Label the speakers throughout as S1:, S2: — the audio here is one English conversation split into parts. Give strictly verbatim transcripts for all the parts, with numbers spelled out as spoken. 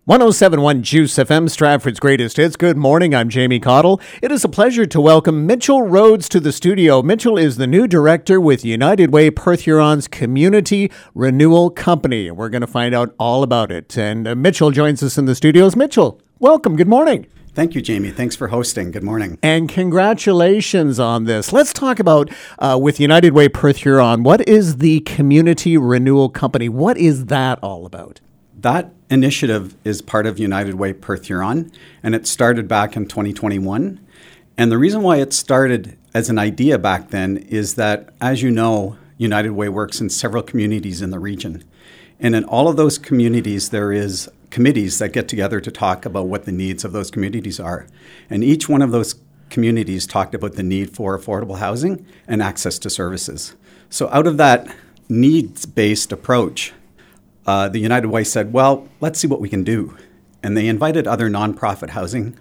S1: one oh seven point one Juice F M, Stratford's greatest hits. Good morning, I'm Jamie Cottle. It is a pleasure to welcome Mitchell Rhodes to the studio. Mitchell is the new director with United Way Perth Huron's Community Renewal Company. We're going to find out all about it. And uh, Mitchell joins us in the studios. Mitchell, welcome. Good morning.
S2: Thank you, Jamie. Thanks for hosting. Good morning.
S1: And congratulations on this. Let's talk about, uh, with United Way Perth Huron, what is the Community Renewal Company? What is that all about?
S2: That initiative is part of United Way Perth Huron, and it started back in twenty twenty-one. And the reason why it started as an idea back then is that, as you know, United Way works in several communities in the region. And in all of those communities, there is committees that get together to talk about what the needs of those communities are. And each one of those communities talked about the need for affordable housing and access to services. So out of that needs-based approach, Uh, the United Way said, well, let's see what we can do. And they invited other nonprofit housing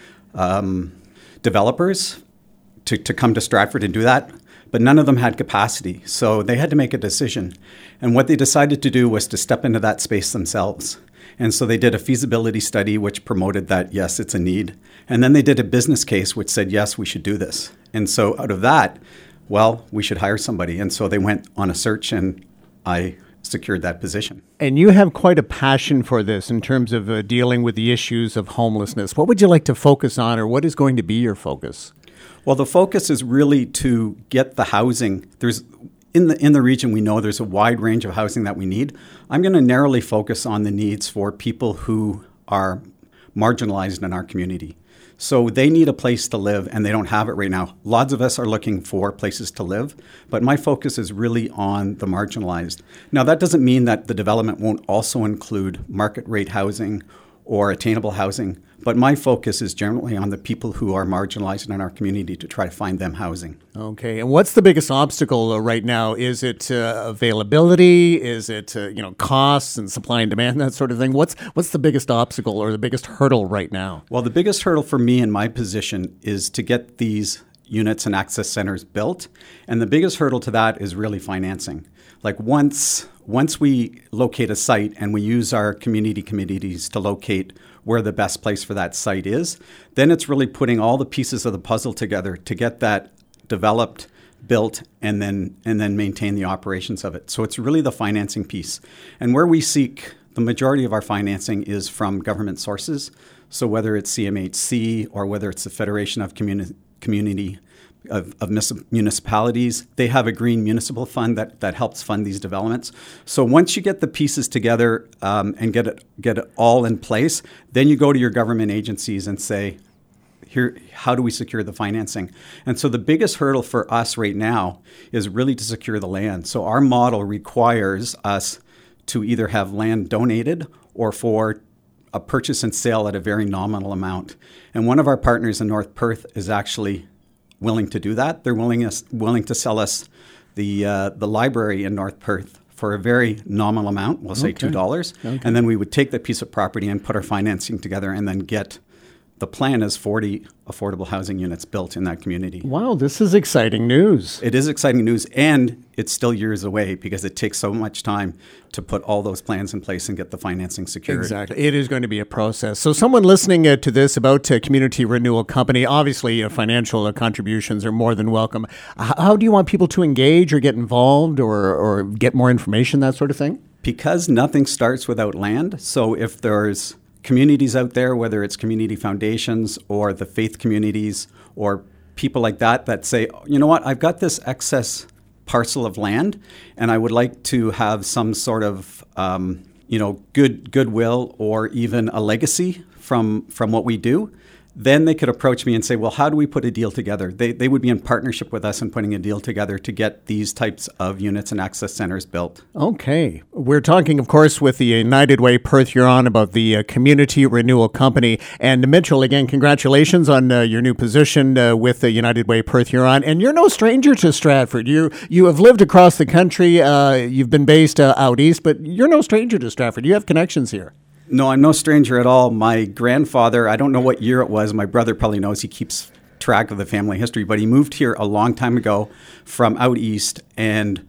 S2: um, developers to, to come to Stratford and do that, but none of them had capacity. So they had to make a decision. And what they decided to do was to step into that space themselves. And so they did a feasibility study which promoted that, yes, it's a need. And then they did a business case which said, yes, we should do this. And so out of that, well, we should hire somebody. And so they went on a search, and I secured that position.
S1: And you have quite a passion for this in terms of uh, dealing with the issues of homelessness. What would you like to focus on, or what is going to be your focus?
S2: Well, the focus is really to get the housing. There's in the in the region, we know there's a wide range of housing that we need. I'm going to narrowly focus on the needs for people who are marginalized in our community. So they need a place to live, and they don't have it right now. Lots of us are looking for places to live, but my focus is really on the marginalized. Now, that doesn't mean that the development won't also include market rate housing or attainable housing, but my focus is generally on the people who are marginalized in our community to try to find them housing.
S1: Okay, and what's the biggest obstacle uh, right now? Is it uh, availability? Is it uh, you know costs and supply and demand, that sort of thing? What's what's the biggest obstacle or the biggest hurdle right now?
S2: Well, the biggest hurdle for me in my position is to get these units and access centers built, and the biggest hurdle to that is really financing. Like once once we locate a site and we use our community committees to locate where the best place for that site is, then it's really putting all the pieces of the puzzle together to get that developed, built, and then and then maintain the operations of it. So it's really the financing piece. And where we seek the majority of our financing is from government sources. So whether it's C M H C or whether it's the Federation of Communi- Community Of, of municipalities, they have a green municipal fund that, that helps fund these developments. So once you get the pieces together um, and get it get it all in place, then you go to your government agencies and say, here, how do we secure the financing? And so the biggest hurdle for us right now is really to secure the land. So our model requires us to either have land donated or for a purchase and sale at a very nominal amount. And one of our partners in North Perth is actually willing to do that. They're willing us willing to sell us the uh, the library in North Perth for a very nominal amount. We'll say
S1: Okay.
S2: two dollars,
S1: Okay.
S2: and then we would take that piece of property and put our financing together, and then get. The plan is forty affordable housing units built in that community.
S1: Wow, this is exciting news.
S2: It is exciting news, and it's still years away because it takes so much time to put all those plans in place and get the financing secured.
S1: Exactly. It is going to be a process. So someone listening uh, to this about uh, Community Renewal Company, obviously uh, financial uh, contributions are more than welcome. H- how do you want people to engage or get involved or, or get more information, that sort of thing?
S2: Because nothing starts without land, so if there's communities out there, whether it's community foundations or the faith communities or people like that that say, you know what, I've got this excess parcel of land and I would like to have some sort of, um, you know, good goodwill or even a legacy from from what we do, then they could approach me and say, well, how do we put a deal together? They they would be in partnership with us in putting a deal together to get these types of units and access centers built.
S1: Okay. We're talking, of course, with the United Way Perth Huron about the uh, Community Renewal Company. And Mitchell, again, congratulations on uh, your new position uh, with the United Way Perth Huron. And you're no stranger to Stratford. You you have lived across the country. Uh, you've been based uh, out east, but you're no stranger to Stratford. You have connections here.
S2: No, I'm no stranger at all. My grandfather, I don't know what year it was. My brother probably knows. He keeps track of the family history, but he moved here a long time ago from out east and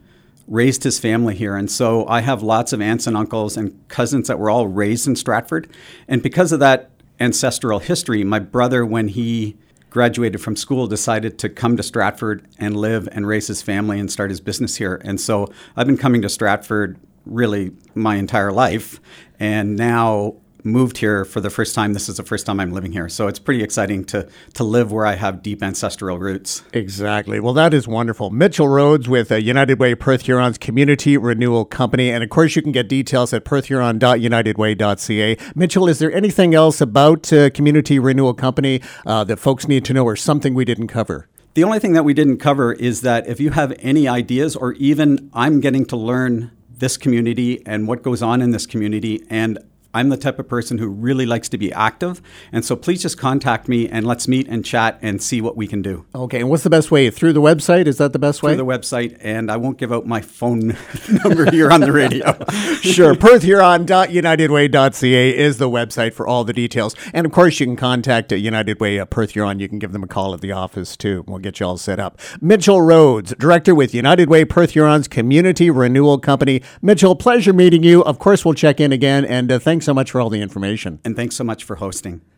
S2: raised his family here. And so I have lots of aunts and uncles and cousins that were all raised in Stratford. And because of that ancestral history, my brother, when he graduated from school, decided to come to Stratford and live and raise his family and start his business here. And so I've been coming to Stratford really my entire life, and now moved here for the first time. This is the first time I'm living here. So it's pretty exciting to to live where I have deep ancestral roots.
S1: Exactly. Well, that is wonderful. Mitchell Rhodes with uh, United Way Perth Huron's Community Renewal Company. And of course, you can get details at perth huron dot united way dot c a. Mitchell, is there anything else about uh, Community Renewal Company uh, that folks need to know, or something we didn't cover?
S2: The only thing that we didn't cover is that if you have any ideas, or even I'm getting to learn this community and what goes on in this community, and I'm the type of person who really likes to be active. And so please just contact me and let's meet and chat and see what we can do.
S1: Okay. And what's the best way? Through the website? Is that the best way?
S2: Through the website. And I won't give out my phone number here on the radio.
S1: Sure. perth huron dot united way dot c a is the website for all the details. And of course, you can contact uh, United Way uh, Perth Huron. You can give them a call at the office too. We'll get you all set up. Mitchell Rhodes, Director with United Way Perth Huron's Community Renewal Company. Mitchell, pleasure meeting you. Of course, we'll check in again. And uh, thanks so much for all the information.
S2: And thanks so much for hosting.